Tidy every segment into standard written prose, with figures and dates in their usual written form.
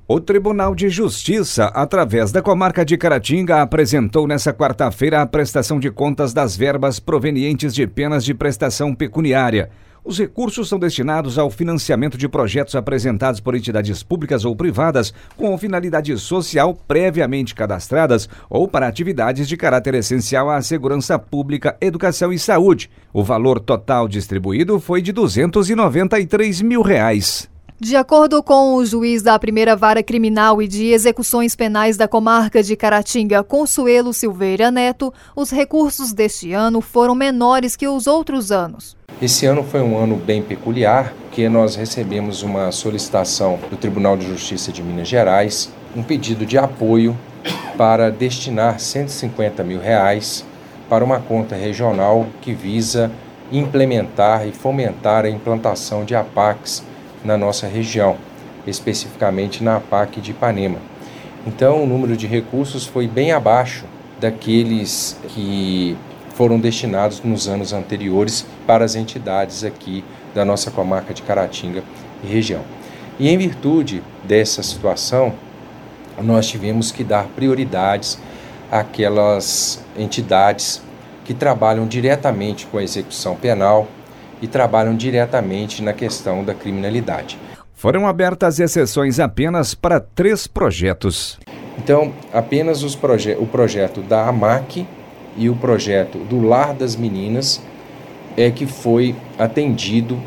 O Tribunal de Justiça, através da Comarca de Caratinga, apresentou nesta quarta-feira a prestação de contas das verbas provenientes de penas de prestação pecuniária. Os recursos são destinados ao financiamento de projetos apresentados por entidades públicas ou privadas com finalidade social previamente cadastradas ou para atividades de caráter essencial à segurança pública, educação e saúde. O valor total distribuído foi de R$ 293 mil. De acordo com o juiz da primeira vara criminal e de execuções penais da Comarca de Caratinga, Consuelo Silveira Neto, os recursos deste ano foram menores que os outros anos. Esse ano foi um ano bem peculiar, porque nós recebemos uma solicitação do Tribunal de Justiça de Minas Gerais, um pedido de apoio para destinar R$ 150 mil para uma conta regional que visa implementar e fomentar a implantação de APACs na nossa região, especificamente na APAC de Ipanema. Então, o número de recursos foi bem abaixo daqueles que foram destinados nos anos anteriores para as entidades aqui da nossa comarca de Caratinga e região. E em virtude dessa situação, nós tivemos que dar prioridades àquelas entidades que trabalham diretamente com a execução penal e trabalham diretamente na questão da criminalidade. Foram abertas exceções apenas para 3 projetos. Então, apenas o projeto da AMAC e o projeto do Lar das Meninas é que foi atendido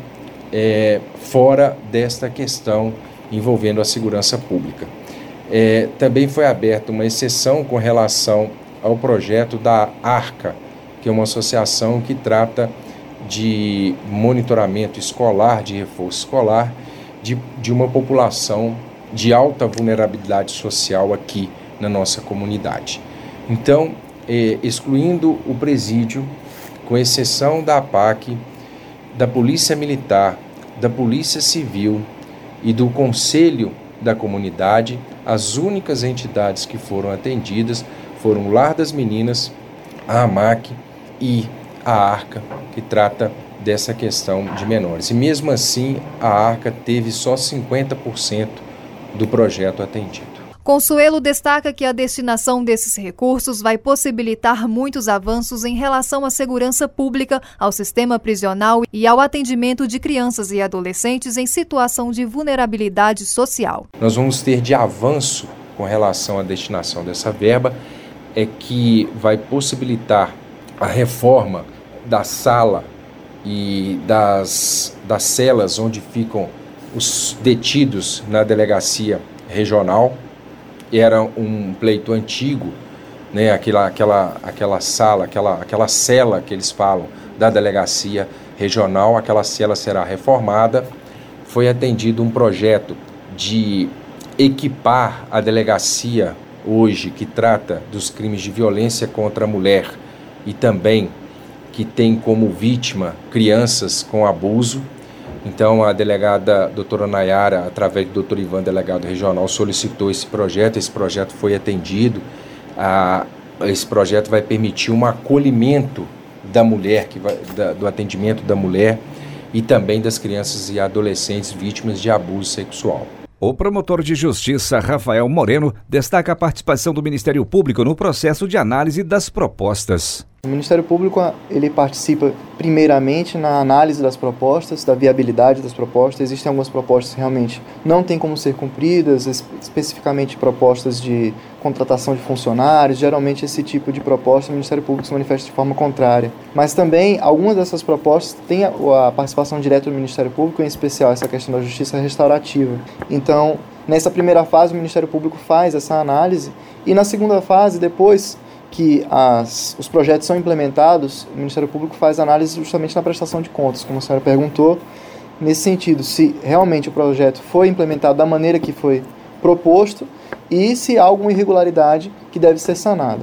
fora desta questão envolvendo a segurança pública. Também foi aberta uma exceção com relação ao projeto da ARCA, que é uma associação que trata de monitoramento escolar, de reforço escolar, de uma população de alta vulnerabilidade social aqui na nossa comunidade. Então, excluindo o presídio, com exceção da APAC, da Polícia Militar, da Polícia Civil e do Conselho da Comunidade, as únicas entidades que foram atendidas foram o Lar das Meninas, a AMAC e a ARCA, que trata dessa questão de menores. E mesmo assim, a ARCA teve só 50% do projeto atendido. Consuelo destaca que a destinação desses recursos vai possibilitar muitos avanços em relação à segurança pública, ao sistema prisional e ao atendimento de crianças e adolescentes em situação de vulnerabilidade social. Nós vamos ter de avanço com relação à destinação dessa verba, é que vai possibilitar a reforma da sala e das celas onde ficam os detidos na delegacia regional. Era um pleito antigo, né? aquela sala, aquela cela que eles falam da delegacia regional, aquela cela será reformada. Foi atendido um projeto de equipar a delegacia hoje que trata dos crimes de violência contra a mulher e também que tem como vítima crianças com abuso. Então, a delegada doutora Nayara, através do doutor Ivan, delegado regional, solicitou esse projeto foi atendido. Esse projeto vai permitir um acolhimento da mulher, do atendimento da mulher e também das crianças e adolescentes vítimas de abuso sexual. O promotor de justiça, Rafael Moreno, destaca a participação do Ministério Público no processo de análise das propostas. O Ministério Público ele participa primeiramente na análise das propostas, da viabilidade das propostas. Existem algumas propostas que realmente não têm como ser cumpridas, especificamente propostas de contratação de funcionários. Geralmente esse tipo de proposta o Ministério Público se manifesta de forma contrária. Mas também algumas dessas propostas têm a participação direta do Ministério Público, em especial essa questão da justiça restaurativa. Então, nessa primeira fase o Ministério Público faz essa análise e na segunda fase, depois que os projetos são implementados, o Ministério Público faz análise justamente na prestação de contas, como a senhora perguntou, nesse sentido, se realmente o projeto foi implementado da maneira que foi proposto e se há alguma irregularidade que deve ser sanada.